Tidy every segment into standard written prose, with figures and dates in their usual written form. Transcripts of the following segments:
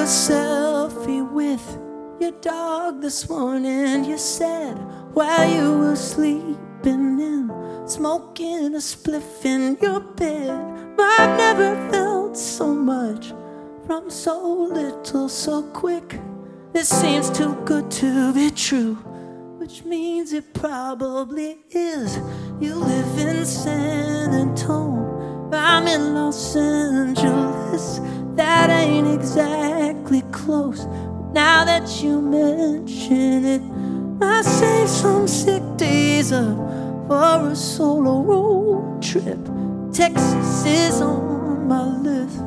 selfie with your dog this morning. You said while you were sleeping in, smoking a spliff in your bed. I've never felt so much from so little so quick. This seems too good to be true, which means it probably is. You live in San Antonio, I'm in Los Angeles. That ain't exactly close. Now that you mention it, I save some sick days up for a solo road trip. Texas is on my list.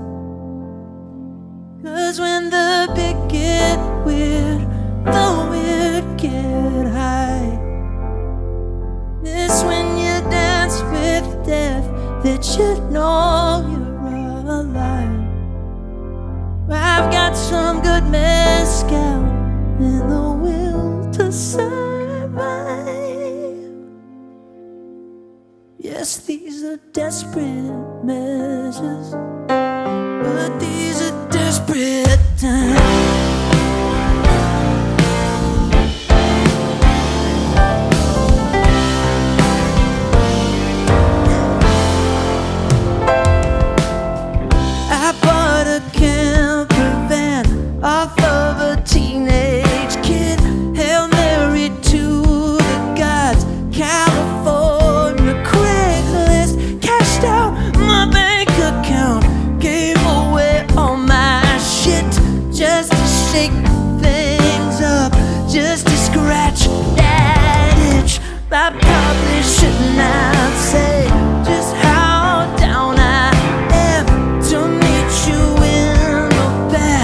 'Cause when the big get weird, the weird get high. It's when you dance with death that you know you're alive. I've got some good mezcal and the will to survive. Yes, these are desperate measures, but these are desperate times. Off of a teenage kid, Hail Mary to the gods, California Craigslist, cashed out my bank account, gave away all my shit, just to shake things up, just to scratch that itch. I probably should not say just how down I am to meet you in the back.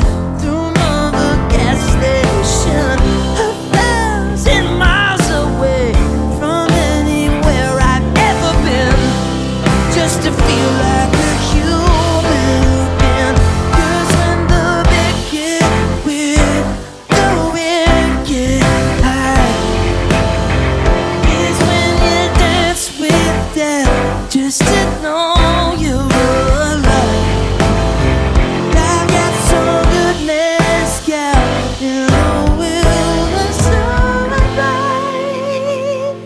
To feel like a human again. 'Cause when the big get weird, the weird get high. It's when you dance with death just to know you're alive. I've got some good mezcal and the will to survive.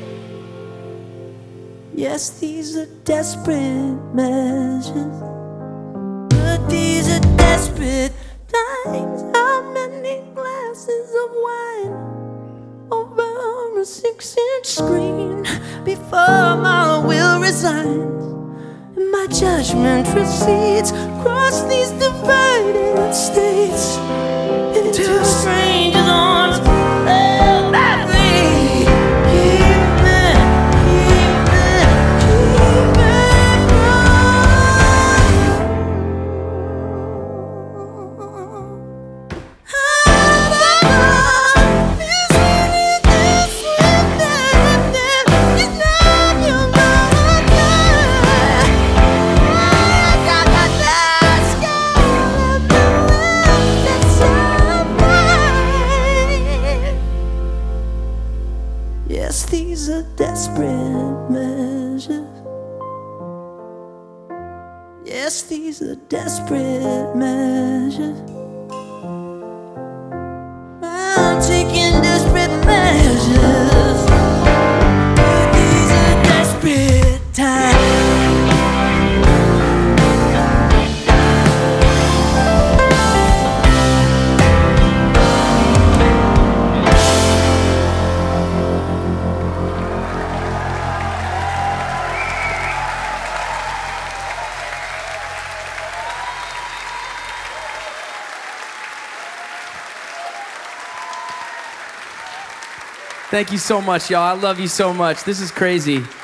Yes, these are desperate measures, but these are desperate times. How many glasses of wine over a 6-inch screen before my will resigns and my judgment proceeds across these divided states into strangers' arms. Yes, these are desperate measures. Yes, these are desperate measures. I'm taking desperate measures. These are desperate times. Thank you so much, y'all. I love you so much. This is crazy.